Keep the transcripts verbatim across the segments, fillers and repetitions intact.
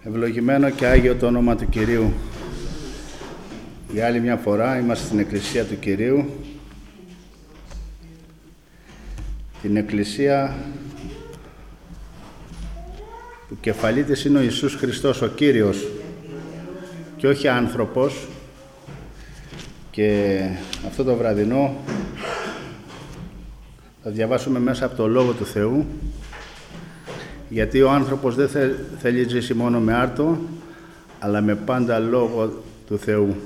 Ευλογημένο και Άγιο το όνομα του Κυρίου. Για άλλη μια φορά είμαστε στην Εκκλησία του Κυρίου. Την Εκκλησία που κεφαλή της είναι ο Ιησούς Χριστός, ο Κύριος, και όχι άνθρωπος. Και αυτό το βραδινό θα διαβάσουμε μέσα από το Λόγο του Θεού, γιατί ο άνθρωπος δεν θε, θέλει ζήσει μόνο με άρτο, αλλά με πάντα Λόγο του Θεού.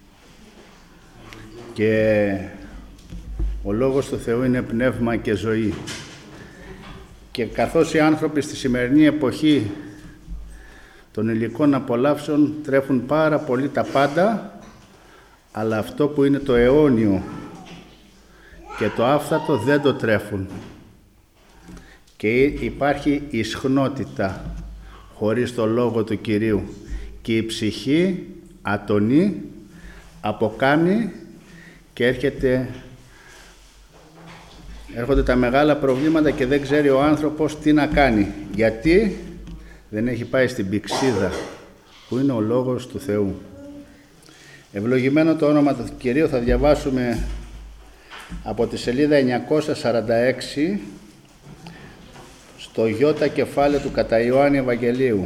Και ο Λόγος του Θεού είναι πνεύμα και ζωή. Και καθώς οι άνθρωποι στη σημερινή εποχή των υλικών απολαύσεων τρέφουν πάρα πολύ τα πάντα, αλλά αυτό που είναι το αιώνιο και το άφθατο δεν το τρέφουν. Και υπάρχει ισχνότητα χωρίς το Λόγο του Κυρίου. Και η ψυχή ατονεί, αποκάνει και έρχεται, έρχονται τα μεγάλα προβλήματα και δεν ξέρει ο άνθρωπος τι να κάνει. Γιατί δεν έχει πάει στην πηξίδα που είναι ο Λόγος του Θεού. Ευλογημένο το όνομα του Κυρίου. Θα διαβάσουμε από τη σελίδα εννιακόσια σαράντα έξι στο Ι κεφάλαιο του κατά Ιωάννη Ευαγγελίου.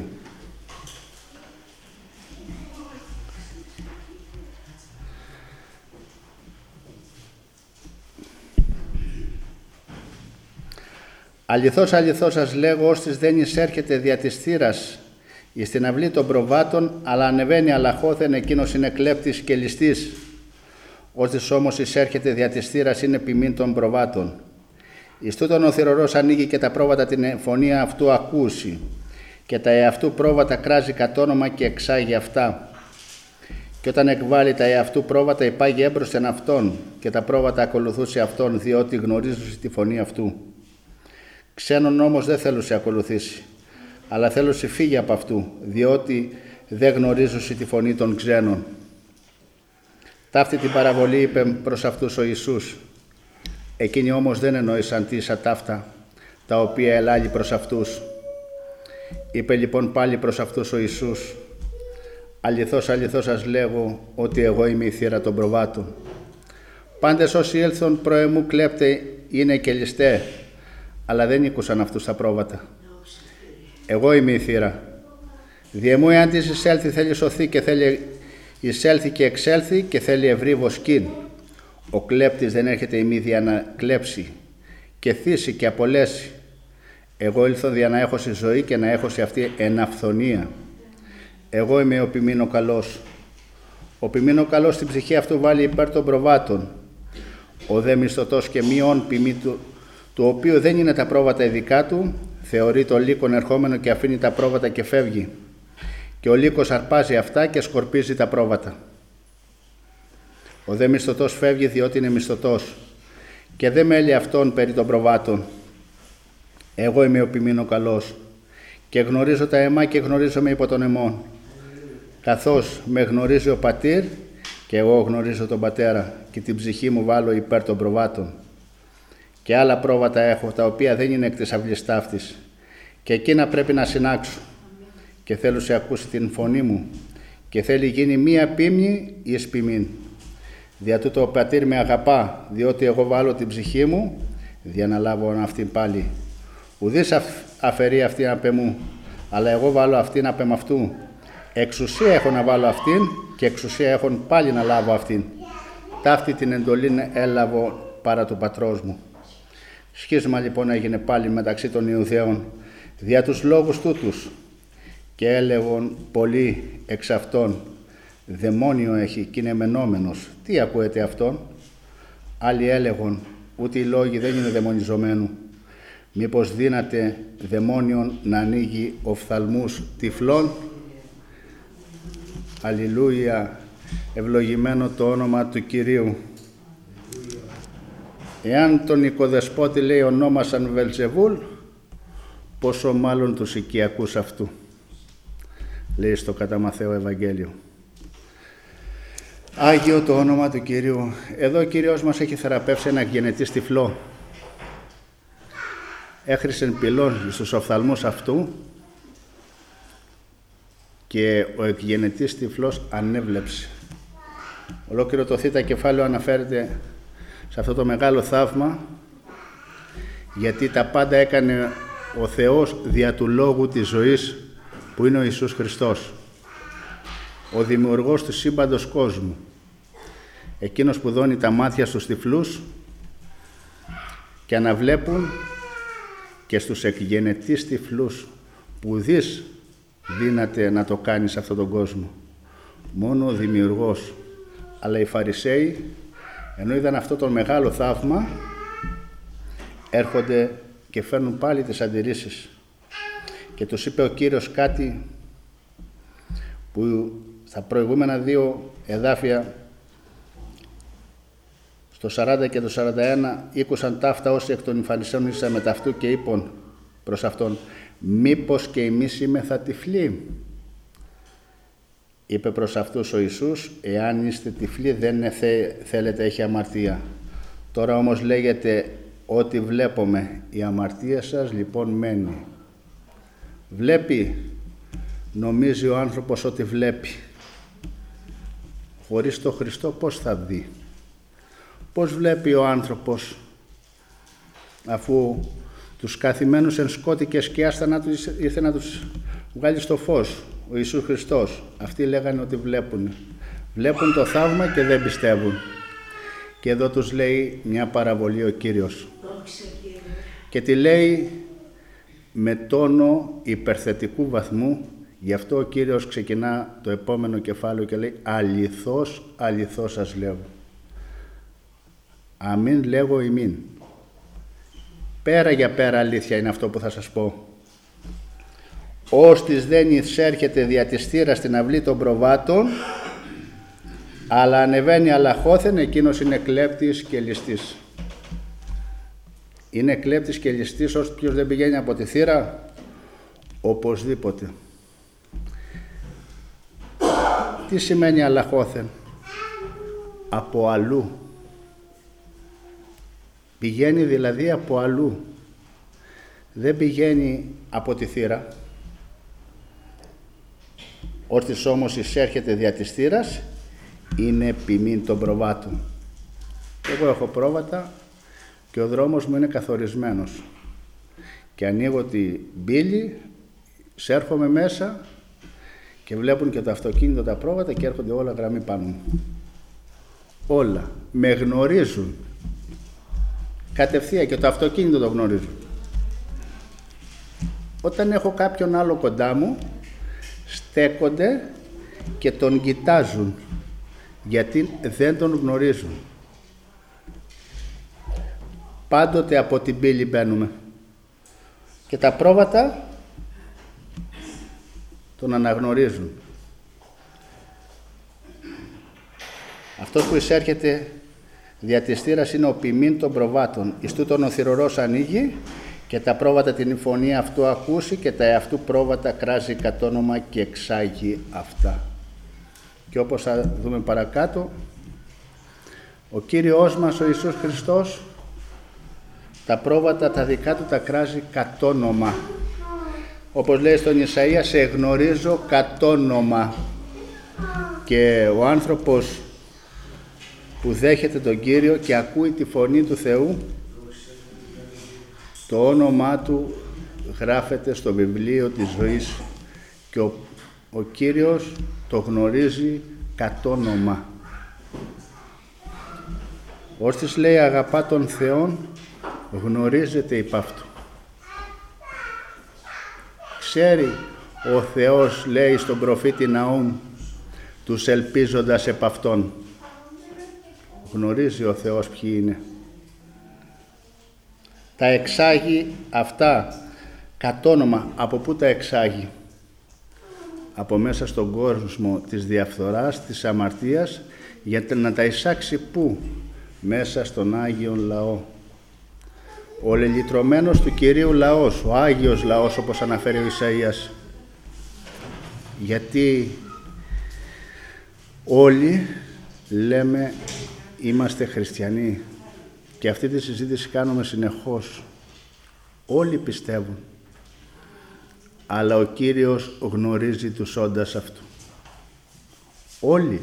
Αληθώς, αληθώς σας λέγω, ώστις δεν εισέρχεται δια της θύρας εις την αυλή των προβάτων, αλλά ανεβαίνει αλαχώθεν, εκείνος είναι κλέπτης και ληστής. Ώστις όμως εισέρχεται δια της θύρας είναι ποιμήν των προβάτων. Εις τούτον ο θυρωρός ανοίγει και τα πρόβατα την φωνή αυτού ακούσει, και τα εαυτού πρόβατα κράζει κατ' όνομα και εξάγει αυτά. Και όταν εκβάλλει τα εαυτού πρόβατα υπάγει έμπροσθεν αυτόν, και τα πρόβατα ακολουθούσε αυτόν, διότι γνωρίζουν τη φωνή αυτού. Ξένον όμως δεν θέλω σε ακολουθήσει, αλλά θέλω σε φύγει από αυτού, διότι δεν γνωρίζουν τη φωνή των ξένων. Ταύτη την παραβολή είπε προς αυτούς ο Ιησούς. Εκείνοι όμως δεν εννοήσαν τι ίσα ταύτα, τα οποία ελάλει προς αυτούς. Είπε λοιπόν πάλι προς αυτούς ο Ιησούς. Αληθώς, αληθώς σας λέγω, ότι εγώ είμαι η θύρα των προβάτων. Πάντες όσοι έλθουν προεμού κλέπτε είναι και ληστέ, αλλά δεν ήκουσαν αυτούς τα πρόβατα. Εγώ είμαι η θύρα. Διεμού εάν της εισέλθει θέλει σωθεί και θέλει εισέλθει και εξέλθει και θέλει ευρύ βοσκήν. Ο κλέπτης δεν έρχεται ημίδια να κλέψει και θύσει και απολέσει. Εγώ ήλθω για να έχω σε ζωή και να έχω σε αυτή εν αυθονία. Εγώ είμαι ο ποιμήν ο καλός. Ο ποιμήν ο καλός στην ψυχή αυτού βάλει υπέρ των προβάτων. Ο δε μισθωτός και μειών ποιμή του, του οποίου δεν είναι τα πρόβατα ειδικά του, θεωρεί το λύκον ερχόμενο και αφήνει τα πρόβατα και φεύγει. Και ο λύκος αρπάζει αυτά και σκορπίζει τα πρόβατα. Ο δε μισθωτός φεύγει διότι είναι μισθωτός και δεν μέλει αυτόν περί των προβάτων. Εγώ είμαι ο ποιμήν ο καλός και γνωρίζω τα αιμά και γνωρίζομαι υπό τον αιμών. Καθώς με γνωρίζει ο πατήρ και εγώ γνωρίζω τον πατέρα και την ψυχή μου βάλω υπέρ των προβάτων. Και άλλα πρόβατα έχω τα οποία δεν είναι εκ της αυλής ταύτης και εκείνα πρέπει να συνάξω. Και θέλω σε ακούσει την φωνή μου και θέλει γίνει μία πίμνη εις ποιμήν. Δια τούτο ο πατήρ με αγαπά, διότι εγώ βάλω την ψυχή μου, δια να λάβω αυτήν πάλι. Ουδής αφαιρεί αυτήν απ' εμού, αλλά εγώ βάλω αυτήν απ' εμ' αυτού. Εξουσία έχω να βάλω αυτήν και εξουσία έχω πάλι να λάβω αυτήν. Ταύτη την εντολήν έλαβω παρά του πατρός μου. Σχίσμα λοιπόν έγινε πάλι μεταξύ των Ιουδαίων δια τους λόγους τούτους. Και έλεγον πολλοί εξ αυτών, δαιμόνιο έχει και είναι μενόμενος. Τι ακούετε αυτόν? Άλλοι έλεγον, ούτε οι λόγοι δεν είναι δαιμονιζομένου. Μήπως δύναται δαιμόνιον να ανοίγει οφθαλμούς τυφλών? Αλληλούια, ευλογημένο το όνομα του Κυρίου. Εάν τον οικοδεσπότη λέει ονόμασαν Βελζεβούλ, πόσο μάλλον τους οικιακούς αυτού. Λέει στο κατά Μαθαίο Ευαγγέλιο. Άγιο το όνομα του Κυρίου. Εδώ ο Κύριος μας έχει θεραπεύσει ένα γενετή τυφλό. Έχρισεν πυλών στους οφθαλμούς αυτού και ο εκγενετής τυφλός ανέβλεψε. Ολόκληρο το θήτα κεφάλαιο αναφέρεται σε αυτό το μεγάλο θαύμα, γιατί τα πάντα έκανε ο Θεός δια του Λόγου της ζωής, που είναι ο Ιησούς Χριστός, ο δημιουργός του σύμπαντος κόσμου, εκείνος που δώνει τα μάτια στους τυφλούς και αναβλέπουν, και στους εκγενετείς τυφλούς που δεις δύναται να το κάνει σε αυτόν τον κόσμο. Μόνο ο δημιουργός. Αλλά οι Φαρισαίοι, ενώ είδαν αυτό το μεγάλο θαύμα, έρχονται και φέρνουν πάλι τις αντιρρήσεις. Και τους είπε ο Κύριος κάτι που στα προηγούμενα δύο εδάφια, στο σαράντα και το σαράντα ένα, ήκουσαν ταύτα όσοι εκ των Φαρισαίων ήσαν μετ' αυτού και είπαν προς αυτόν, μήπως και εμείς είμεθα τυφλοί? Είπε προς αυτούς ο Ιησούς, εάν είστε τυφλοί δεν θε, θέλετε έχει αμαρτία. Τώρα όμως λέγεται ότι βλέπουμε, η αμαρτία σας λοιπόν μένει. Βλέπει, νομίζει ο άνθρωπος ότι βλέπει. Χωρίς το Χριστό πώς θα δει? Πώς βλέπει ο άνθρωπος, αφού τους καθημένους εν σκότη και σκιά θανάτου ήρθε να τους βγάλει στο φως, ο Ιησούς Χριστός. Αυτοί λέγανε ότι βλέπουν. Βλέπουν το θαύμα και δεν πιστεύουν. Και εδώ τους λέει μια παραβολή ο Κύριος. Και τη λέει με τόνο υπερθετικού βαθμού. Γι' αυτό ο Κύριος ξεκινά το επόμενο κεφάλαιο και λέει αληθώς, αληθώς σας λέω. Αμήν λέγω ημίν. Πέρα για πέρα αλήθεια είναι αυτό που θα σας πω. Ώστις δεν εισέρχεται δια της θύρας στην αυλή των προβάτων, αλλά ανεβαίνει αλαχώθεν, εκείνος είναι κλέπτης και ληστής. Είναι κλέπτης και ληστής όποιος δεν πηγαίνει από τη θύρα, οπωσδήποτε. Τι σημαίνει αλαχώθεν? Από αλλού. Πηγαίνει δηλαδή από αλλού. Δεν πηγαίνει από τη θύρα. Ώστις όμως εισέρχεται δια της θύρας, είναι ποιμήν των προβάτων. Εγώ έχω πρόβατα και ο δρόμος μου είναι καθορισμένος. Και ανοίγω τη μπύλη, σέρχομαι μέσα και βλέπουν και το αυτοκίνητο τα πρόβατα και έρχονται όλα γραμμή πάνω μου. Όλα. Με γνωρίζουν. Κατευθείαν και το αυτοκίνητο το γνωρίζουν. Όταν έχω κάποιον άλλο κοντά μου, στέκονται και τον κοιτάζουν, γιατί δεν τον γνωρίζουν. Πάντοτε από την πύλη μπαίνουμε. Και τα πρόβατα τον αναγνωρίζουν. Αυτός που εισέρχεται δια της θύρας είναι ο ποιμήν των προβάτων. Εις τούτον ο θυρωρός ανοίγει και τα πρόβατα την συμφωνία αυτού ακούσει και τα εαυτού πρόβατα κράζει κατ' όνομα και εξάγει αυτά. Και όπως θα δούμε παρακάτω, ο Κύριος μας ο Ιησούς Χριστός τα πρόβατα τα δικά του τα κράζει κατ' όνομα. Όπως λέει στον Ισαΐα, σε γνωρίζω κατ' όνομα. Και ο άνθρωπος που δέχεται τον Κύριο και ακούει τη φωνή του Θεού, το όνομά του γράφεται στο βιβλίο της ζωής και ο, ο Κύριος το γνωρίζει κατ' όνομα. Ώστις λέει αγαπά τον Θεόν, γνωρίζεται υπ' αυτού. Ξέρει ο Θεός, λέει στον προφήτη Ναούμ, τους ελπίζοντας επ' αυτόν. Γνωρίζει ο Θεός ποιοι είναι. Τα εξάγει αυτά κατ' όνομα. Από πού τα εξάγει? Από μέσα στον κόσμο της διαφθοράς, της αμαρτίας, για να τα εισάξει πού? Μέσα στον Άγιον Λαό. Ο λελυτρωμένος του Κυρίου λαός, ο Άγιος λαός, όπως αναφέρει ο Ισαΐας. Γιατί όλοι λέμε είμαστε χριστιανοί και αυτή τη συζήτηση κάνουμε συνεχώς. Όλοι πιστεύουν. αλλά ο Κύριος γνωρίζει τους όντας αυτού. Όλοι.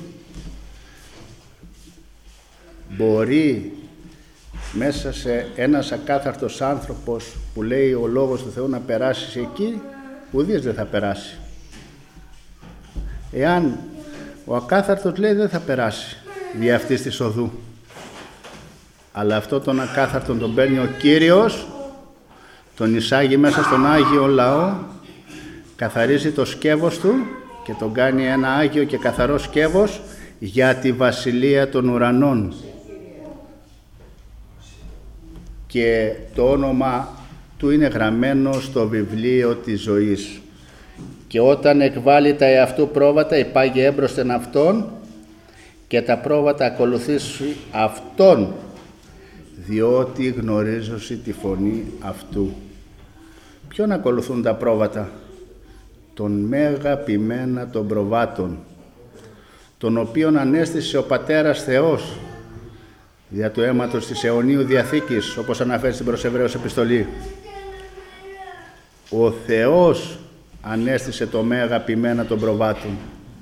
Μπορεί μέσα σε ένας ακάθαρτος άνθρωπος που λέει ο Λόγος του Θεού να περάσει εκεί, ουδής δεν θα περάσει. Εάν ο ακάθαρτος λέει δεν θα περάσει δι' αυτής της οδού, αλλά αυτό τον ακάθαρτον τον παίρνει ο Κύριος, τον εισάγει μέσα στον Άγιο Λαό, καθαρίζει το σκεύος του και τον κάνει ένα Άγιο και καθαρό σκεύος για τη Βασιλεία των Ουρανών. Και το όνομα του είναι γραμμένο στο βιβλίο της ζωής. Και όταν εκβάλει τα εαυτού πρόβατα, υπάγει έμπροσθεν αυτόν και τα πρόβατα ακολουθήσει αυτόν, διότι γνωρίζωση τη φωνή αυτού. Ποιον ακολουθούν τα πρόβατα? Τον Μέγα Ποιμένα των προβάτων, τον οποίον ανέστησε ο Πατέρας Θεός δια του αίματος της αιωνίου Διαθήκης, όπως αναφέρει στην προς Εβραίους επιστολή. Ο Θεός ανέστησε το Μέγα Ποιμένα των προβάτων.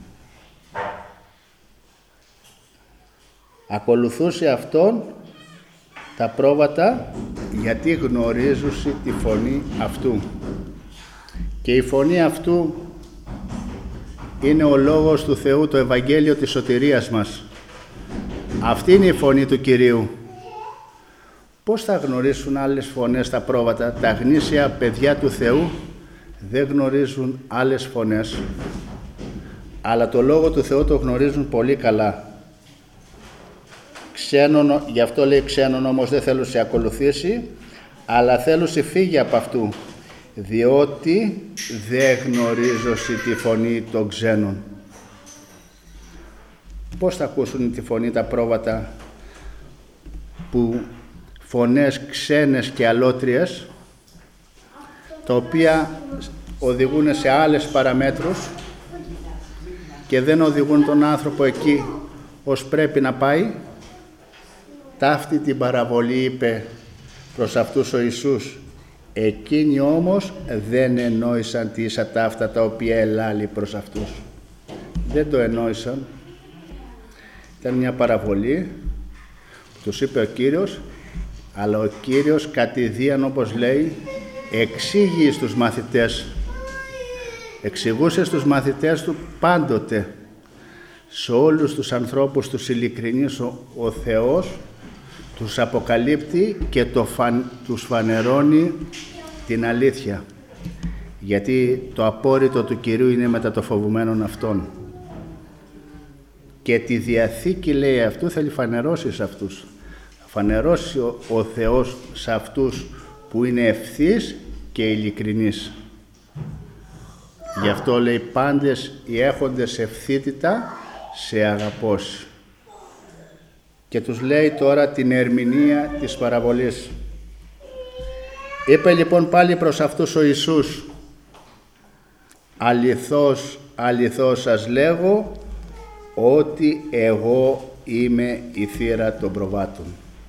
Ακολουθούσε αυτόν τα πρόβατα γιατί γνωρίζουσι τη φωνή αυτού. Και η φωνή αυτού είναι ο Λόγος του Θεού, το Ευαγγέλιο της σωτηρίας μας. Αυτή είναι η φωνή του Κυρίου. Πώς θα γνωρίσουν άλλες φωνές τα πρόβατα? Τα γνήσια παιδιά του Θεού δεν γνωρίζουν άλλες φωνές, αλλά το Λόγο του Θεού το γνωρίζουν πολύ καλά. Ξένον, γι' αυτό λέει ξένον όμως δεν θέλουν σε ακολουθήσει, αλλά θέλουν σε φύγει από αυτού, διότι δεν γνωρίζωσι τη φωνή των ξένων. Πώς θα ακούσουν τη φωνή τα πρόβατα που φωνές ξένες και αλότριες, τα οποία οδηγούν σε άλλες παραμέτρους και δεν οδηγούν τον άνθρωπο εκεί ως πρέπει να πάει? Ταύτη την παραβολή είπε προς αυτούς ο Ιησούς. Εκείνοι όμως δεν ενόησαν τι ίσα ταύτα τα οποία ελάλη προς αυτούς. Δεν το ενόησαν. Ήταν μια παραβολή, τους είπε ο Κύριος, αλλά ο Κύριος κατηδίαν, όπως λέει, εξήγει στους μαθητές. Εξηγούσε στους μαθητές του πάντοτε. Σε όλους τους ανθρώπους τους ειλικρινείς ο, ο Θεός τους αποκαλύπτει και το φαν, τους φανερώνει την αλήθεια. Γιατί το απόρριτο του Κυρίου είναι μετά το φοβουμένον αυτόν. Και τη Διαθήκη, λέει, αυτού θέλει φανερώσει σε αυτούς. Φανερώσει ο, ο Θεός σε αυτούς που είναι ευθύς και ειλικρινείς. Γι' αυτό λέει πάντες οι έχοντες ευθύτητα σε αγαπώσει. Και τους λέει τώρα την ερμηνεία της παραβολής. Είπε λοιπόν πάλι προς αυτούς ο Ιησούς, αληθώς, αληθώς σας λέγω, ότι εγώ είμαι η θύρα των προβάτων.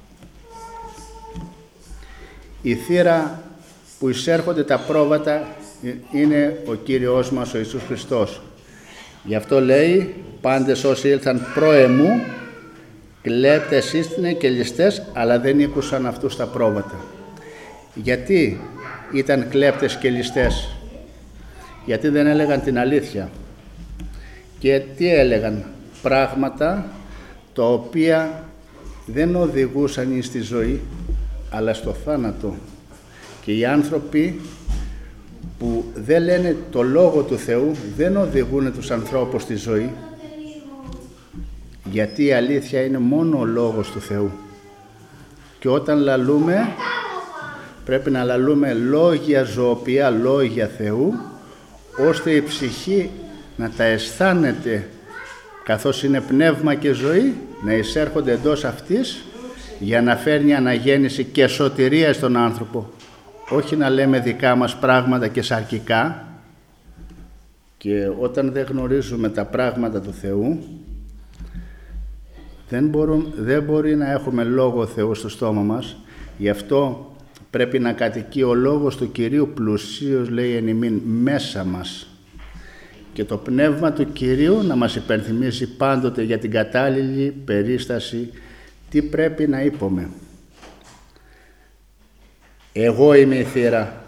Η θύρα που εισέρχονται τα πρόβατα είναι ο Κύριος μας ο Ιησούς Χριστός. Γι' αυτό λέει πάντες όσοι ήλθαν προεμού, κλέπτες ίστινε και ληστές, αλλά δεν ήκουσαν αυτούς τα πρόβατα. Γιατί ήταν κλέπτες και ληστές? Γιατί δεν έλεγαν την αλήθεια. Και τι έλεγαν? Πράγματα τα οποία δεν οδηγούσαν στη ζωή, αλλά στο θάνατο. Και οι άνθρωποι που δεν λένε το Λόγο του Θεού δεν οδηγούν τους ανθρώπους στη ζωή, γιατί η αλήθεια είναι μόνο ο Λόγος του Θεού. Και όταν λαλούμε, πρέπει να λαλούμε λόγια ζωοποιά, λόγια Θεού, ώστε η ψυχή να τα αισθάνεται, καθώς είναι πνεύμα και ζωή, να εισέρχονται εντός αυτής για να φέρνει αναγέννηση και σωτηρία στον άνθρωπο. Όχι να λέμε δικά μας πράγματα και σαρκικά. Και όταν δεν γνωρίζουμε τα πράγματα του Θεού, δεν, μπορούν, δεν μπορεί να έχουμε Λόγο Θεού στο στόμα μας. Γι' αυτό πρέπει να κατοικεί ο λόγος του Κυρίου πλουσίως, λέει, εν ημίν, μέσα μας. Και το πνεύμα του Κυρίου να μας υπενθυμίζει πάντοτε για την κατάλληλη περίσταση τι πρέπει να είπουμε. Εγώ είμαι η θύρα.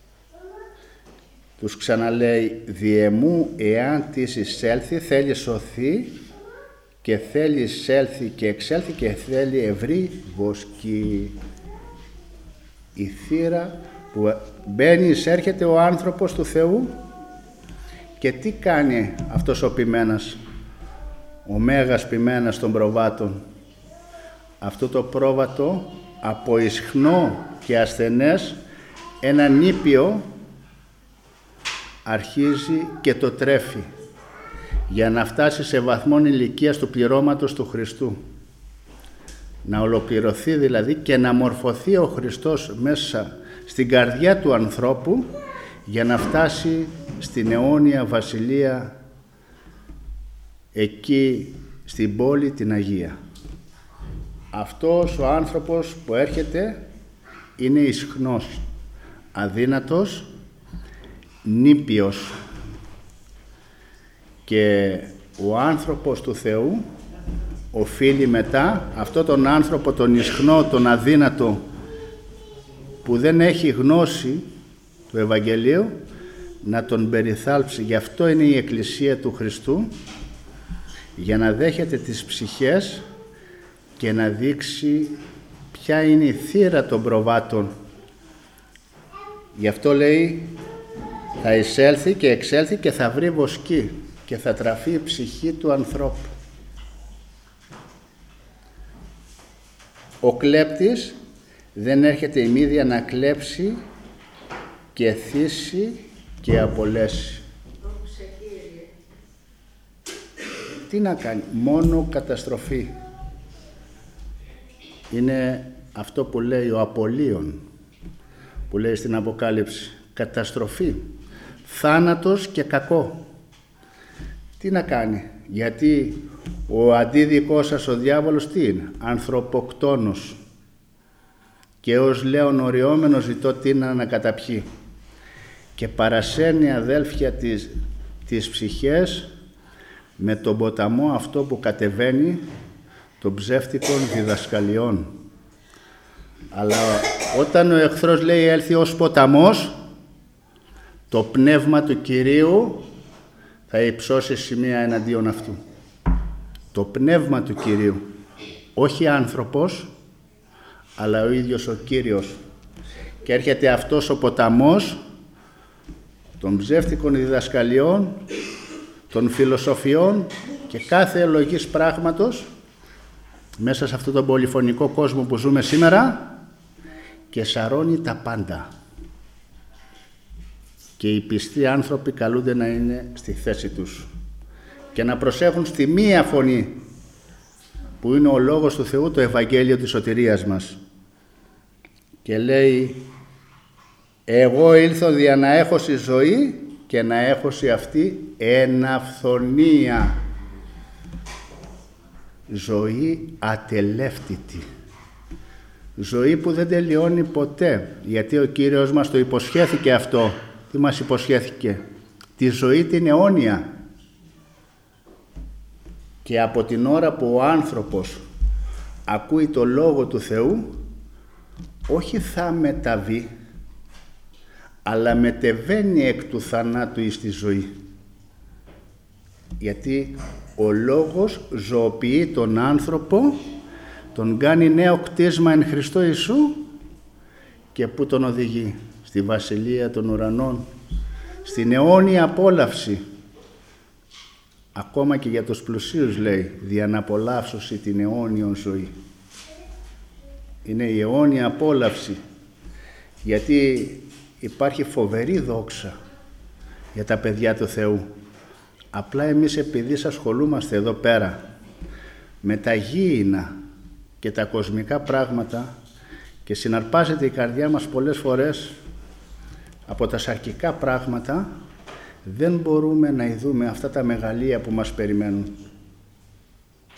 Τους ξαναλέει, διεμού εάν της εισέλθει θέλει σωθεί και θέλει εισέλθει και εξέλθει και θέλει ευρύ βοσκή. Η θύρα που μπαίνει, εισέρχεται ο άνθρωπος του Θεού και τι κάνει αυτός ο ποιμένας, ο μέγας ποιμένας των προβάτων. Αυτό το πρόβατο από ισχνό και ασθενές ένα νήπιο αρχίζει και το τρέφει για να φτάσει σε βαθμόν ηλικίας του πληρώματος του Χριστού. Να ολοκληρωθεί δηλαδή και να μορφωθεί ο Χριστός μέσα στην καρδιά του ανθρώπου για να φτάσει στην αιώνια βασιλεία εκεί στην πόλη την Αγία. Αυτός ο άνθρωπος που έρχεται είναι ισχνός, αδύνατος, νήπιος και ο άνθρωπος του Θεού οφείλει μετά αυτό τον άνθρωπο, τον ισχνό, τον αδύνατο που δεν έχει γνώση του Ευαγγελίου να τον περιθάλψει. Γι' αυτό είναι η Εκκλησία του Χριστού, για να δέχεται τις ψυχές και να δείξει ποια είναι η θύρα των προβάτων. Γι' αυτό λέει θα εισέλθει και εξέλθει και θα βρει βοσκή και θα τραφεί η ψυχή του ανθρώπου. Ο κλέπτης δεν έρχεται ημίδια να κλέψει και θύσει και απολέσει. Τι να κάνει, μόνο καταστροφή. Είναι αυτό που λέει ο Απολίων, που λέει στην Αποκάλυψη, καταστροφή, θάνατος και κακό. Τι να κάνει, γιατί ο αντίδικός σας ο διάβολος τι είναι, ανθρωποκτόνος και ως λέον οριόμενος ζητώ τι να ανακαταπιεί και παρασέρνει αδέλφια τις, τις ψυχές με τον ποταμό αυτό που κατεβαίνει των ψεύτικων διδασκαλιών. Αλλά όταν ο εχθρός λέει έλθει ως ποταμός, το πνεύμα του Κυρίου θα υψώσει σημεία εναντίον αυτού. Το πνεύμα του Κυρίου, όχι άνθρωπος, αλλά ο ίδιος ο Κύριος. Και έρχεται αυτός ο ποταμός των ψεύτικων διδασκαλιών, των φιλοσοφιών και κάθε λογής πράγματος μέσα σε αυτόν τον πολυφωνικό κόσμο που ζούμε σήμερα και σαρώνει τα πάντα. Και οι πιστοί άνθρωποι καλούνται να είναι στη θέση τους και να προσέχουν στη μία φωνή που είναι ο Λόγος του Θεού, το Ευαγγέλιο της σωτηρίας μας. Και λέει εγώ ήλθω δια να έχωση ζωή και να έχωση αυτή εν αυθονία. Ζωή ατελεύτητη. Ζωή που δεν τελειώνει ποτέ, γιατί ο Κύριος μας το υποσχέθηκε αυτό. Τι μας υποσχέθηκε? Τη ζωή την αιώνια. Και από την ώρα που ο άνθρωπος ακούει το Λόγο του Θεού, όχι θα μεταβεί, αλλά μετεβαίνει εκ του θανάτου εις τη ζωή. Γιατί ο Λόγος ζωοποιεί τον άνθρωπο, τον κάνει νέο κτίσμα εν Χριστώ Ιησού και πού τον οδηγεί? Στη Βασιλεία των Ουρανών, στην αιώνια απόλαυση. Ακόμα και για τους πλουσίους λέει, δια να απολαύσωση την αιώνιον ζωή. Είναι η αιώνια απόλαυση, γιατί υπάρχει φοβερή δόξα για τα παιδιά του Θεού. Απλά εμείς επειδή ασχολούμαστε εδώ πέρα με τα γήινα και τα κοσμικά πράγματα και συναρπάζεται η καρδιά μας πολλές φορές από τα σαρκικά πράγματα, δεν μπορούμε να ειδούμε αυτά τα μεγαλεία που μας περιμένουν.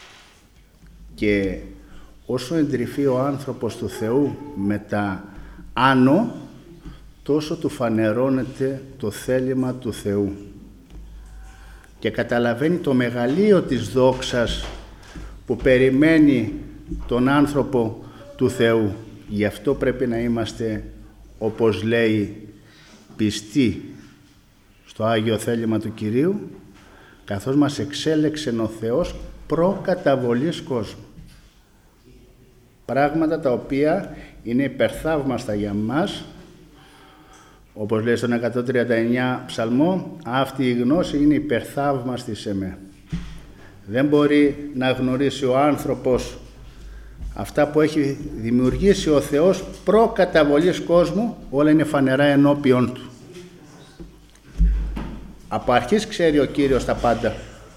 Και όσο εντρυφεί ο άνθρωπος του Θεού με τα άνω, τόσο του φανερώνεται το θέλημα του Θεού και καταλαβαίνει το μεγαλείο της δόξας που περιμένει τον άνθρωπο του Θεού. Γι' αυτό πρέπει να είμαστε, όπως λέει, πιστοί στο Άγιο θέλημα του Κυρίου, καθώς μας εξέλεξε ο Θεός προκαταβολής κόσμου. Πράγματα τα οποία είναι υπερθαύμαστα για μας, όπως λέει στον εκατόν τριάντα εννιά ψαλμό, αυτή η γνώση είναι υπερθαύμαστη σε με. Δεν μπορεί να γνωρίσει ο άνθρωπος αυτά που έχει δημιουργήσει ο Θεός προκαταβολής κόσμου, όλα είναι φανερά ενώπιον Του. Από αρχής ξέρει ο Κύριος τα πάντα.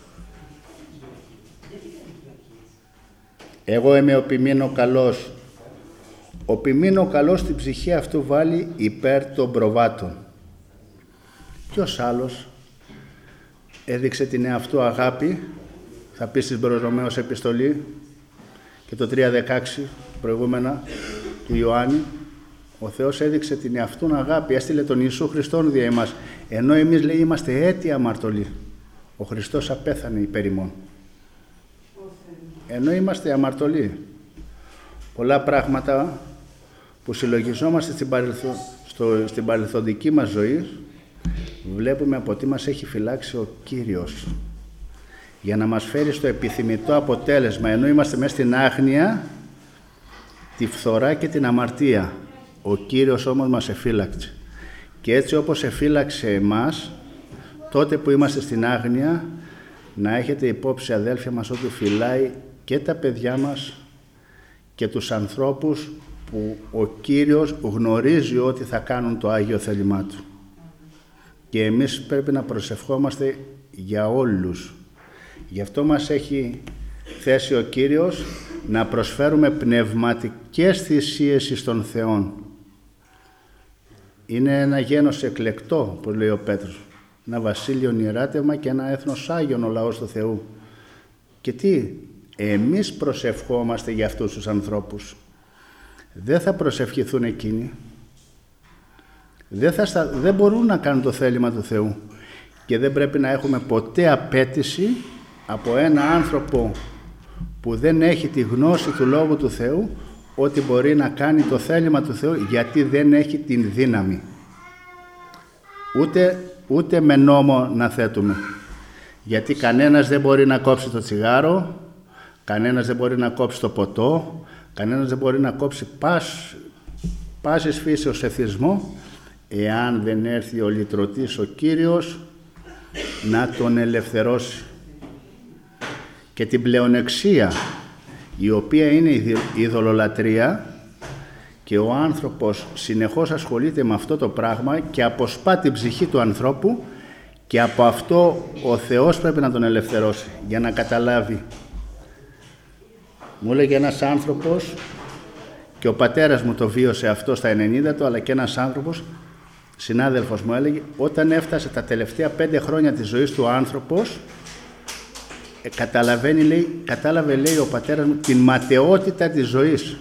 Εγώ είμαι ο ποιμήνο καλός. Ο ποιμήνο καλός στην ψυχή αυτού βάλει υπέρ των προβάτων. Ποιος άλλος έδειξε την εαυτού αγάπη, θα πει στις προς Ρωμαίους επιστολή και το τρία δεκαέξι προηγούμενα του Ιωάννη, ο Θεός έδειξε την εαυτούν αγάπη, έστειλε τον Ιησού Χριστόν δια εμάς, ενώ εμείς, λέει, είμαστε αίτια αμαρτωλοί. Ο Χριστός απέθανε υπέρ ημών. Ενώ είμαστε αμαρτωλοί. Πολλά πράγματα που συλλογιζόμαστε στην, παρελθο... στο... στην παρελθοντική μας ζωή, βλέπουμε από τι μας έχει φυλάξει ο Κύριος για να μας φέρει στο επιθυμητό αποτέλεσμα, ενώ είμαστε μέσα στην άγνοια, τη φθορά και την αμαρτία. Ο Κύριος όμως μας εφύλαξε. Και έτσι όπως εφύλαξε εμάς, τότε που είμαστε στην άγνοια, να έχετε υπόψη, αδέλφια μας, ότι φυλάει και τα παιδιά μας και τους ανθρώπους που ο Κύριος γνωρίζει ότι θα κάνουν το Άγιο θέλημά Του. Και εμείς πρέπει να προσευχόμαστε για όλους. Γι' αυτό μας έχει θέσει ο Κύριος να προσφέρουμε πνευματικές θυσίες εις τον Θεόν. Είναι ένα γένος εκλεκτό, όπως λέει ο Πέτρος. Ένα βασίλειον ιεράτευμα και ένα έθνος Άγιον ο λαός του Θεού. Και τι, εμείς προσευχόμαστε για αυτούς τους ανθρώπους. Δεν θα προσευχηθούν εκείνοι. Δεν, θα στα... δεν μπορούν να κάνουν το θέλημα του Θεού. Και δεν πρέπει να έχουμε ποτέ απέτηση από ένα άνθρωπο που δεν έχει τη γνώση του Λόγου του Θεού ότι μπορεί να κάνει το θέλημα του Θεού, γιατί δεν έχει την δύναμη. Ούτε, ούτε με νόμο να θέτουμε. Γιατί κανένας δεν μπορεί να κόψει το τσιγάρο, κανένας δεν μπορεί να κόψει το ποτό, κανένας δεν μπορεί να κόψει πάσ, πάσης φύσεως εθισμό, εάν δεν έρθει ο λυτρωτής, ο Κύριος, να τον ελευθερώσει. Και την πλεονεξία, η οποία είναι η ειδωλολατρία, και ο άνθρωπος συνεχώς ασχολείται με αυτό το πράγμα και αποσπά την ψυχή του ανθρώπου, και από αυτό ο Θεός πρέπει να τον ελευθερώσει για να καταλάβει. Μου έλεγε ένας άνθρωπος, και ο πατέρας μου το βίωσε αυτό στα ενενήντα του, αλλά και ένας άνθρωπος, συνάδελφος μου, έλεγε, όταν έφτασε τα τελευταία πέντε χρόνια της ζωής του άνθρωπος, ε, καταλαβαίνει, λέει, κατάλαβε, λέει ο πατέρας μου, την ματαιότητα της ζωής.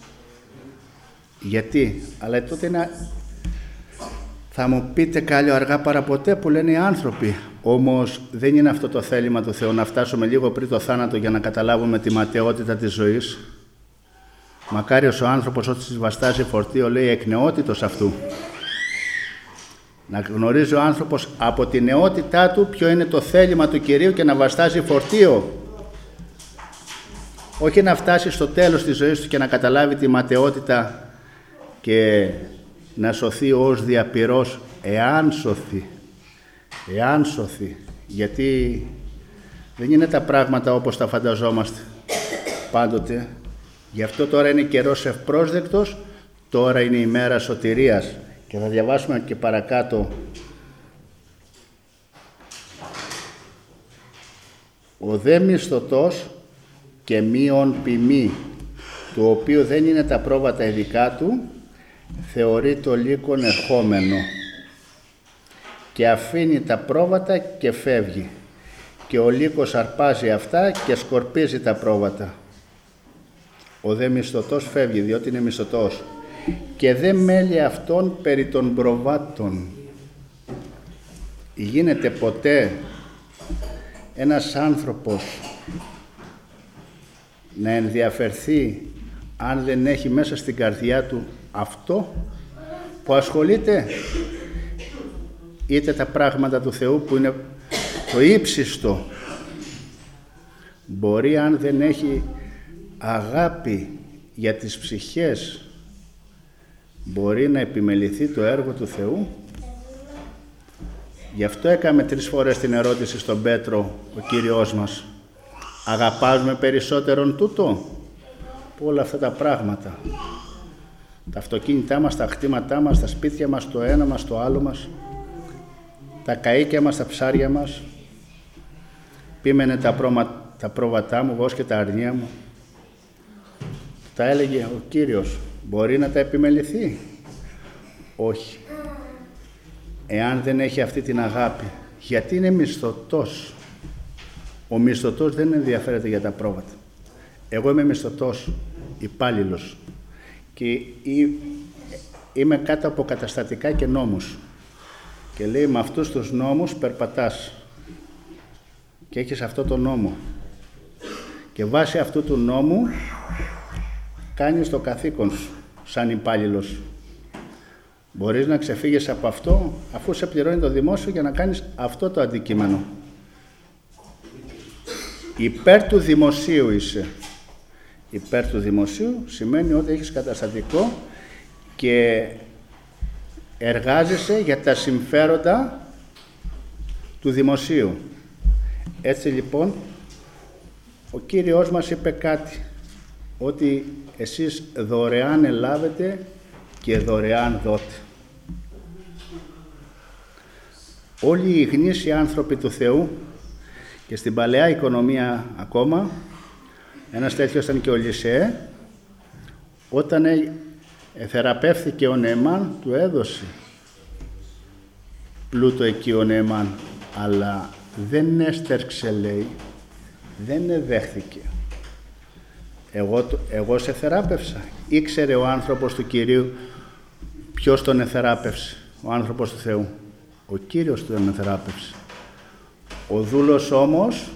Γιατί? Αλλά τότε είναι... Θα μου πείτε, κάλλιο αργά παρά ποτέ, που λένε οι άνθρωποι. Όμως δεν είναι αυτό το θέλημα του Θεού, να φτάσουμε λίγο πριν το θάνατο για να καταλάβουμε τη ματαιότητα της ζωής. Μακάριος ο άνθρωπος ότι βαστάζει φορτίο, λέει, εκ νεότητος αυτού. Να γνωρίζει ο άνθρωπος από τη νεότητά του ποιο είναι το θέλημα του Κυρίου και να βαστάζει φορτίο. Όχι να φτάσει στο τέλος της ζωής του και να καταλάβει τη ματαιότητα και να σωθεί ως διαπυρός, εάν σωθεί. Εάν σωθεί. Γιατί δεν είναι τα πράγματα όπως τα φανταζόμαστε πάντοτε. Γι' αυτό τώρα είναι καιρός ευπρόσδεκτος, τώρα είναι η μέρα σωτηρίας. Και θα διαβάσουμε και παρακάτω. Ο δε μισθωτός και μείον ποιμή, του οποίου δεν είναι τα πρόβατα ειδικά του, θεωρεί το λύκον ερχόμενο και αφήνει τα πρόβατα και φεύγει, και ο λύκος αρπάζει αυτά και σκορπίζει τα πρόβατα. Ο δε μισθωτός φεύγει, διότι είναι μισθωτός, και δε μέλη αυτών περί των προβάτων. Γίνεται ποτέ ένας άνθρωπος να ενδιαφερθεί αν δεν έχει μέσα στην καρδιά του αυτό που ασχολείται, είτε τα πράγματα του Θεού που είναι το ύψιστο, μπορεί αν δεν έχει αγάπη για τις ψυχές, μπορεί να επιμεληθεί το έργο του Θεού. Γι' αυτό έκαμε τρεις φορές την ερώτηση στον Πέτρο ο Κύριος μας: αγαπάς με περισσότερον τούτο? Που όλα αυτά τα πράγματα, τα αυτοκίνητά μας, τα κτήματά μας, τα σπίτια μας, το ένα μας, το άλλο μας, τα καΐκια μας, τα ψάρια μας, πίμενε τα, πρόμα, τα πρόβατά μου, εγώ και τα αρνία μου. Τα έλεγε ο Κύριος. Μπορεί να τα επιμεληθεί? Όχι. Εάν δεν έχει αυτή την αγάπη. Γιατί είναι μισθωτός. Ο μισθωτός δεν ενδιαφέρεται για τα πρόβατα. Εγώ είμαι μισθωτός, υπάλληλος. Και είμαι κάτω από καταστατικά και νόμους. Και λέει, με αυτούς τους νόμους περπατάς. Και έχεις αυτό το νόμο. Και βάσει αυτού του νόμου κάνεις το καθήκον σου, σαν υπάλληλος. Μπορείς να ξεφύγεις από αυτό, αφού σε πληρώνει το δημόσιο, για να κάνεις αυτό το αντικείμενο. Υπέρ του δημοσίου είσαι. Υπέρ του δημοσίου σημαίνει ότι έχεις καταστατικό και εργάζεσαι για τα συμφέροντα του δημοσίου. Έτσι λοιπόν, ο Κύριος μας είπε κάτι, ότι εσείς δωρεάν ελάβετε και δωρεάν δώτε. Όλοι οι γνήσιοι άνθρωποι του Θεού και στην παλαιά οικονομία ακόμα, ένας τέτοιος ήταν και ο Λυσέ, όταν θεραπεύθηκε ο Νεεμάν, του έδωσε πλούτο εκεί ο Νεεμάν, αλλά δεν έστερξε, λέει, δεν δέχθηκε. Εγώ, εγώ σε θεράπευσα. Ήξερε ο άνθρωπος του Κυρίου ποιος τον εθεράπευσε, ο άνθρωπος του Θεού. Ο Κύριος τον εθεράπευσε. Ο δούλος όμως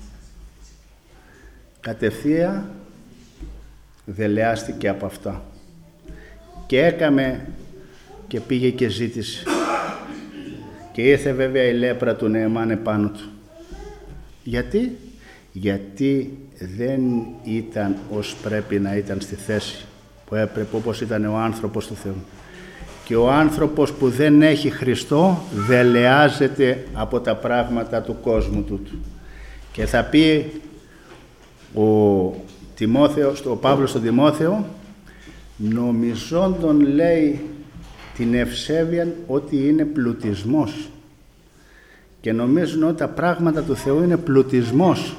κατευθείαν δελεάστηκε από αυτά και έκαμε και πήγε και ζήτησε. Και ήρθε βέβαια η λέπρα του Νεεμάν επάνω του. Γιατί? Γιατί δεν ήταν ως πρέπει να ήταν στη θέση που έπρεπε, όπως ήταν ο άνθρωπος του Θεού. Και ο άνθρωπος που δεν έχει Χριστό δελεάζεται από τα πράγματα του κόσμου τούτου. Και θα πει ο, Τιμόθεος, ο Παύλος στον Τιμόθεο, νομιζόντων, λέει, την ευσέβεια ότι είναι πλουτισμός. Και νομίζουν ότι τα πράγματα του Θεού είναι πλουτισμός.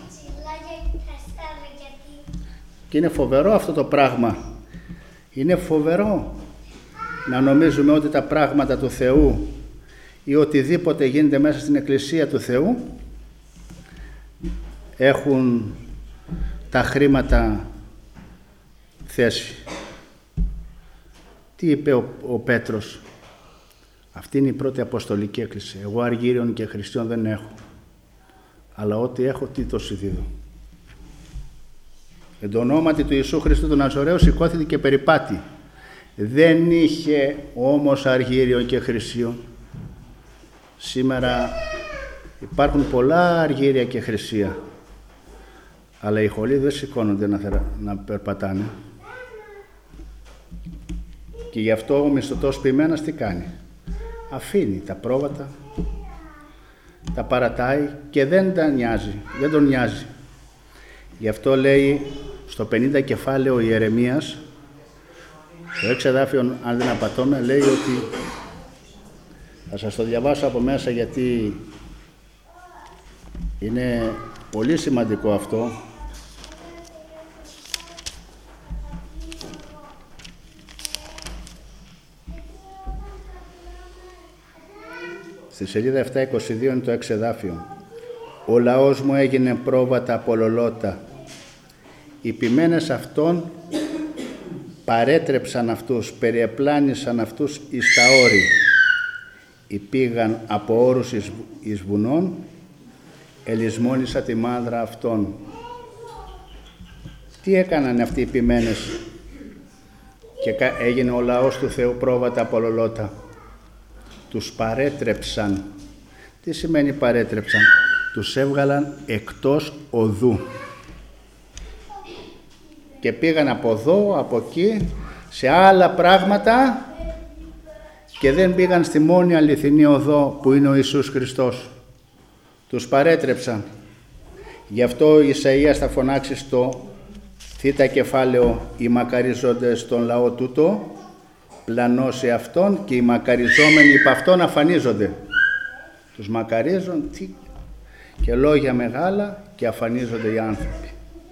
Και είναι φοβερό αυτό το πράγμα. Είναι φοβερό να νομίζουμε ότι τα πράγματα του Θεού ή οτιδήποτε γίνεται μέσα στην Εκκλησία του Θεού έχουν τα χρήματα θέση. Τι είπε ο, ο Πέτρος? Αυτή είναι η πρώτη αποστολική έκκληση. Εγώ αργύριων και Χριστιών δεν έχω, αλλά ό,τι έχω τι το σου δίδω. Εν το ονόματι του Ιησού Χριστού του Ναζωραίου σηκώθηκε και περιπάτη. Δεν είχε όμως αργύριων και Χριστιών. Σήμερα υπάρχουν πολλά αργύρια και χρυσία, αλλά οι χολοί δεν σηκώνονται να, θερα... να περπατάνε. Και γι' αυτό ο μισθωτός ποιμένας τι κάνει? Αφήνει τα πρόβατα, τα παρατάει και δεν τα νοιάζει, δεν τον νοιάζει. Γι' αυτό λέει στο πενήντα κεφάλαιο ο Ιερεμίας, στο έξι εδάφιο, αν δεν απατώμε, λέει ότι, θα σας το διαβάσω από μέσα γιατί είναι πολύ σημαντικό αυτό. Στη σελίδα επτακόσια είκοσι δύο είναι το έξι εδάφιο. Ο λαός μου έγινε πρόβατα απολολότα. Οι ποιμένες αυτών παρέτρεψαν αυτούς, περιεπλάνησαν αυτούς εις τα όρη. Υπήγαν από όρους εις, εις βουνών, ελισμόνισα τη μάνδρα αυτών. Τι έκαναν αυτοί οι ποιμένες και έγινε ο λαός του Θεού πρόβατα από ολολότα. Τους παρέτρεψαν. Τι σημαίνει παρέτρεψαν? Τους έβγαλαν εκτός οδού. Και πήγαν από εδώ, από εκεί, σε άλλα πράγματα και δεν πήγαν στη μόνη αληθινή οδό που είναι ο Ιησούς Χριστός. Τους παρέτρεψαν. Γι' αυτό ο Ισαΐας θα φωνάξει στο θήτα κεφάλαιο «Οι μακαριζόντες στον λαό τούτο, πλανώσει αυτόν και οι μακαριζόμενοι υπ' αυτόν αφανίζονται». Τους μακαρίζουν τι, και λόγια μεγάλα και αφανίζονται οι άνθρωποι.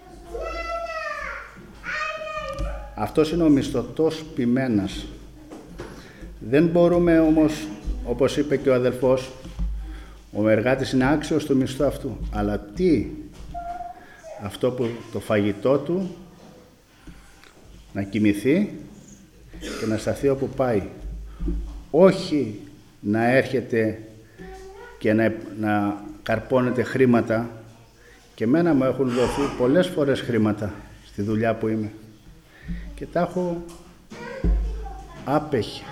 Αυτός είναι ο μισθωτός ποιμένας. Δεν μπορούμε όμως, όπως είπε και ο αδελφός, ο εργάτης είναι άξιος του μισθού αυτού. Αλλά τι, αυτό που το φαγητό του να κοιμηθεί και να σταθεί όπου πάει. Όχι να έρχεται και να, να καρπώνεται χρήματα. Και εμένα μου έχουν δοθεί πολλές φορές χρήματα στη δουλειά που είμαι. Και τα έχω άπεχη.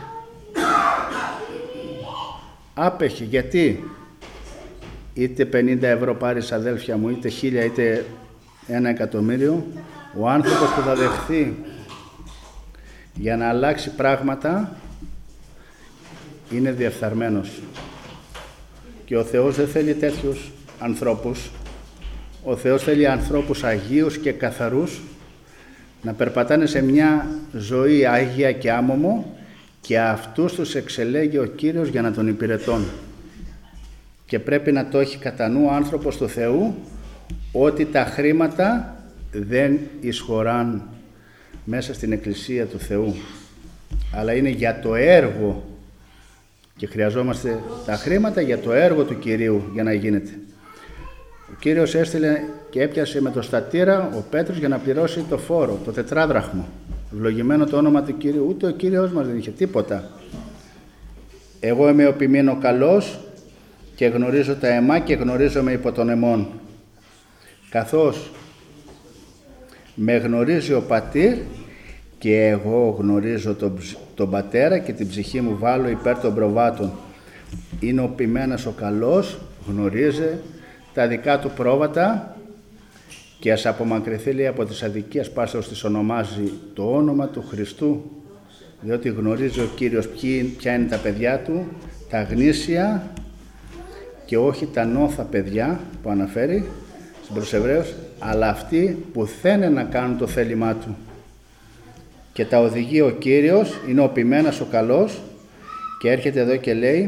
Άπεχη. Γιατί? Είτε πενήντα ευρώ πάρεις αδέλφια μου, είτε χίλια, είτε ένα εκατομμύριο, ο άνθρωπος που θα δεχθεί για να αλλάξει πράγματα είναι διεφθαρμένος. Και ο Θεός δεν θέλει τέτοιους ανθρώπους. Ο Θεός θέλει ανθρώπους αγίους και καθαρούς να περπατάνε σε μια ζωή άγια και άμωμο και αυτούς τους εξελέγει ο Κύριος για να τον υπηρετών. Και πρέπει να το έχει κατά νου ο άνθρωπος του Θεού ότι τα χρήματα δεν εισχωράν μέσα στην Εκκλησία του Θεού, αλλά είναι για το έργο και χρειαζόμαστε τα χρήματα για το έργο του Κυρίου για να γίνεται. Ο Κύριος έστειλε και έπιασε με το στατήρα ο Πέτρος για να πληρώσει το φόρο, το τετράδραχμο. Ευλογημένο το όνομα του Κύριου. Ούτε ο Κύριος μας δεν είχε τίποτα. Εγώ είμαι ο ποιμήνο καλός και γνωρίζω τα αιμά και γνωρίζομαι υπό τον αιμών. Καθώς με γνωρίζει ο Πατήρ και εγώ γνωρίζω τον, τον Πατέρα και την ψυχή μου βάλω υπέρ των προβάτων. Είναι ο ποιμένας ο καλός, γνωρίζει τα δικά του πρόβατα και ας απομακρυνθεί, λέει, από τις αδικίες πάσεως της ονομάζει το όνομα του Χριστού, διότι γνωρίζει ο Κύριος ποια είναι τα παιδιά του, τα γνήσια και όχι τα νόθα παιδιά που αναφέρει στην προς Εβραίους, αλλά αυτοί που θέλουν να κάνουν το θέλημά του. Και τα οδηγεί ο Κύριος, είναι ο ποιμένας ο καλός και έρχεται εδώ και λέει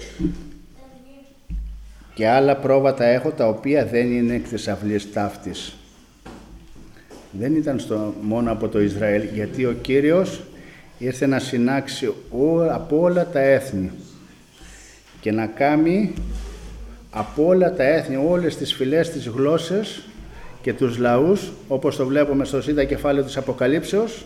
και άλλα πρόβατα έχω τα οποία δεν είναι εκ της αυλής ταύτης. Δεν ήταν στο, μόνο από το Ισραήλ, γιατί ο Κύριος ήρθε να συνάξει ό, από όλα τα έθνη και να κάνει από όλα τα έθνη, όλες τις φυλές, τις γλώσσες και τους λαούς, όπως το βλέπουμε στο σύντα κεφάλαιο της Αποκαλύψεως,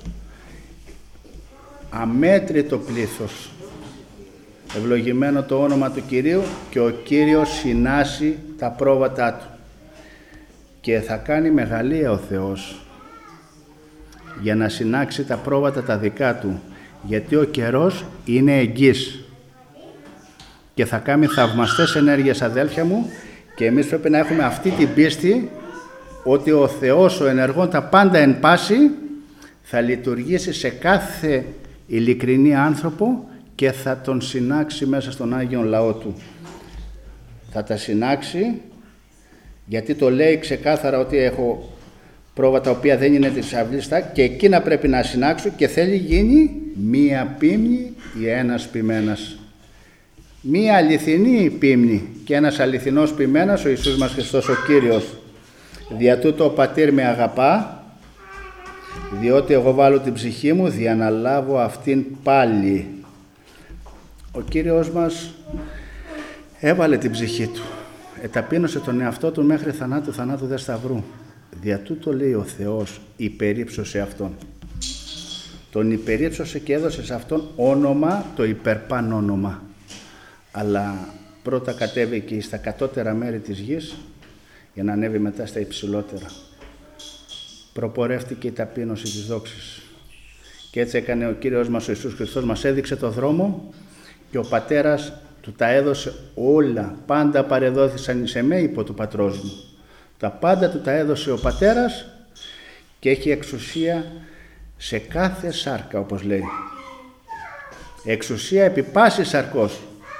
αμέτρητο πλήθος. Ευλογημένο το όνομα του Κυρίου και ο Κύριος συνάσει τα πρόβατά του και θα κάνει μεγαλεία ο Θεός για να συνάξει τα πρόβατα τα δικά του, γιατί ο καιρός είναι εγγύς και θα κάνει θαυμαστές ενέργειες, αδέλφια μου, και εμείς πρέπει να έχουμε αυτή την πίστη ότι ο Θεός, ο ενεργών τα πάντα εν πάση, θα λειτουργήσει σε κάθε ειλικρινή άνθρωπο και θα τον συνάξει μέσα στον Άγιον Λαό του. Θα τα συνάξει, γιατί το λέει ξεκάθαρα ότι έχω πρόβατα τα οποία δεν είναι της αυλής και εκείνα πρέπει να συνάξω και θέλει γίνει μία πίμνη ή ένας ποιμένας. Μία αληθινή πίμνη και ένας αληθινός ποιμένας, ο Ιησούς μας Χριστός ο Κύριος. Δια τούτο ο Πατήρ με αγαπά, διότι εγώ βάλω την ψυχή μου δια να λάβω αυτήν πάλι. Ο Κύριος μας έβαλε την ψυχή του, εταπείνωσε τον εαυτό του μέχρι θανάτου, θανάτου δε σταυρού. Δια τούτο, λέει ο Θεός, υπερύψωσε αυτόν. τον υπερύψωσε και έδωσε σε αυτόν όνομα, το υπερπάνω όνομα. Αλλά πρώτα κατέβηκε στα κατώτερα μέρη της γης για να ανέβει μετά στα υψηλότερα. Προπορεύτηκε η ταπείνωση της δόξης. Και έτσι έκανε ο Κύριος μας ο Ιησούς Χριστός, μας έδειξε το δρόμο και ο Πατέρας του τα έδωσε όλα. Πάντα παρεδόθησαν σε με υπό του Πατρός μου. Τα πάντα του τα έδωσε ο Πατέρας και έχει εξουσία σε κάθε σάρκα, όπως λέει. Εξουσία επί πάσης σαρκός.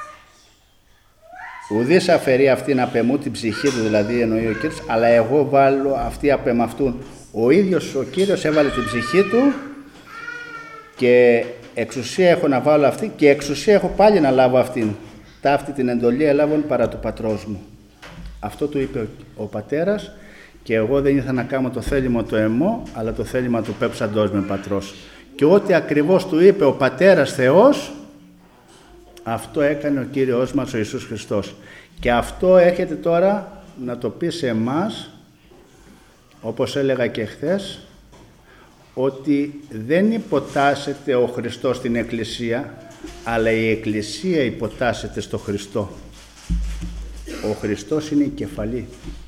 Ουδής αφαιρεί αυτήν απ' εμού την ψυχή του, δηλαδή εννοεί ο Κύριος, αλλά εγώ βάλω αυτή απ' εμ' αυτούν. Ο ίδιος ο Κύριος έβαλε την ψυχή του και εξουσία έχω να βάλω αυτή και εξουσία έχω πάλι να λάβω αυτήν. Ταύτη την εντολή έλαβον παρά του Πατρός μου. Αυτό του είπε ο, ο Πατέρας και εγώ δεν ήθελα να κάνω το θέλημα το εμό, αλλά το θέλημα του πέψαντός με Πατρός. Και ό,τι ακριβώς του είπε ο Πατέρας Θεός, αυτό έκανε ο Κύριος μας ο Ιησούς Χριστός. Και αυτό έχετε τώρα να το πει σε εμάς, όπως έλεγα και χθες, ότι δεν υποτάσσεται ο Χριστός στην Εκκλησία, αλλά η Εκκλησία υποτάσσεται στο Χριστό. Ο Χριστός είναι η κεφαλή.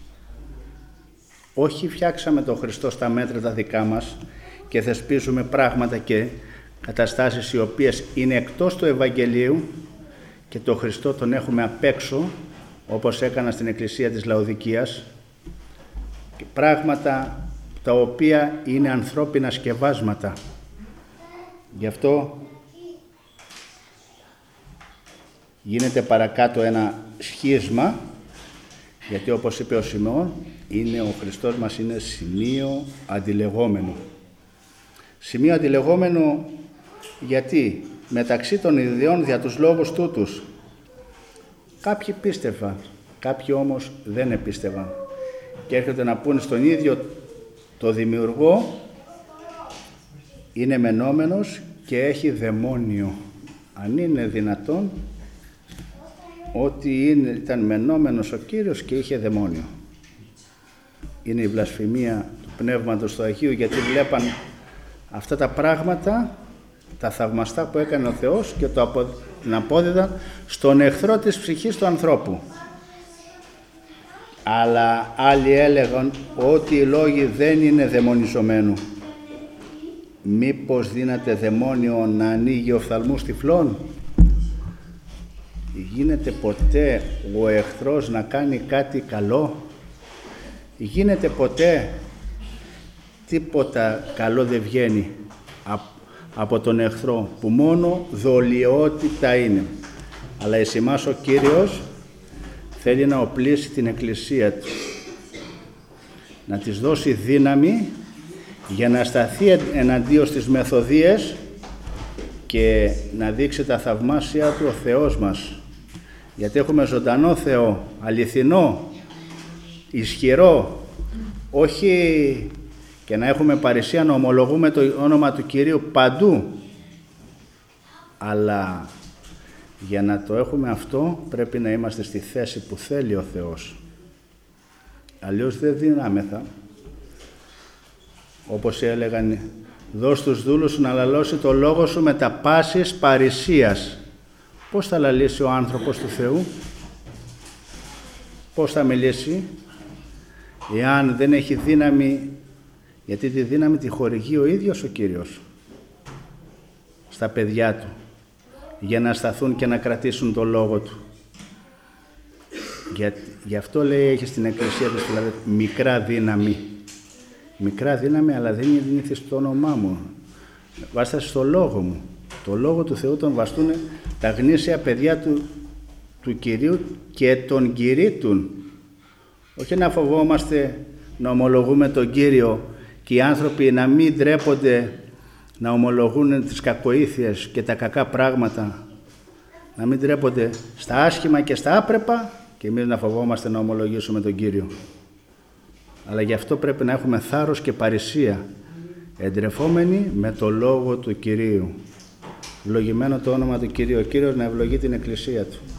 Όχι φτιάξαμε τον Χριστό στα μέτρα τα δικά μας και θεσπίζουμε πράγματα και καταστάσεις οι οποίες είναι εκτός του Ευαγγελίου και τον Χριστό τον έχουμε απ' έξω, όπως έκανα στην Εκκλησία της Λαοδικίας, και πράγματα τα οποία είναι ανθρώπινα σκευάσματα. Γι' αυτό γίνεται παρακάτω ένα σχίσμα, γιατί όπως είπε ο Σιμεών, είναι ο Χριστός μας είναι σημείο αντιλεγόμενο. Σημείο αντιλεγόμενο γιατί μεταξύ των ιδιών δια τους λόγους τούτους κάποιοι πίστευαν, κάποιοι όμως δεν επίστευαν και έρχονται να πούνε στον ίδιο το δημιουργό είναι μενόμενος και έχει δαιμόνιο. Αν είναι δυνατόν ότι είναι, ήταν μενόμενος ο Κύριος και είχε δαιμόνιο. Είναι η βλασφημία του Πνεύματος του Αγίου, γιατί βλέπαν αυτά τα πράγματα, τα θαυμαστά που έκανε ο Θεός και το απο, την απόδιδαν στον εχθρό της ψυχής του ανθρώπου. Αλλά άλλοι έλεγαν ότι οι λόγοι δεν είναι δαιμονιζομένου. Μήπως δύναται δαιμόνιο να ανοίγει οφθαλμούς τυφλών? Γίνεται ποτέ ο εχθρός να κάνει κάτι καλό? Γίνεται ποτέ τίποτα καλό δεν βγαίνει από τον εχθρό, που μόνο δολιότητα είναι. Αλλά εις εμάς ο Κύριος θέλει να οπλίσει την Εκκλησία του, να της δώσει δύναμη για να σταθεί εναντίον στις μεθοδίες και να δείξει τα θαυμάσια του ο Θεός μας. Γιατί έχουμε ζωντανό Θεό, αληθινό, ισχυρό, όχι και να έχουμε παρησία να ομολογούμε το όνομα του Κυρίου παντού. Αλλά για να το έχουμε αυτό πρέπει να είμαστε στη θέση που θέλει ο Θεός. Αλλιώς δεν δυνάμεθα. Όπως έλεγαν, δώσ' τους δούλους σου να λαλώσει το λόγο σου με τα πάσης παρησίας. Πώς θα λαλήσει ο άνθρωπος του Θεού? Πώς θα μιλήσει εάν δεν έχει δύναμη? Γιατί τη δύναμη τη χορηγεί ο ίδιος ο Κύριος στα παιδιά του για να σταθούν και να κρατήσουν το λόγο του. Για, γι' αυτό λέει έχει στην Εκκλησία του δηλαδή, μικρά δύναμη. Μικρά δύναμη, αλλά δεν είναι στο όνομά μου. Βάστα στο λόγο μου. Το λόγο του Θεού τον βαστούν τα γνήσια παιδιά του, του Κυρίου και τον κηρύττουν. Όχι να φοβόμαστε να ομολογούμε τον Κύριο και οι άνθρωποι να μην ντρέπονται να ομολογούν τις κακοήθειες και τα κακά πράγματα, να μην ντρέπονται στα άσχημα και στα άπρεπα και εμείς να φοβόμαστε να ομολογήσουμε τον Κύριο. Αλλά γι' αυτό πρέπει να έχουμε θάρρος και παρησία, εντρεφόμενοι με το λόγο του Κυρίου. Ευλογημένο το όνομα του Κυρίου, ο Κύριος να ευλογεί την Εκκλησία Του.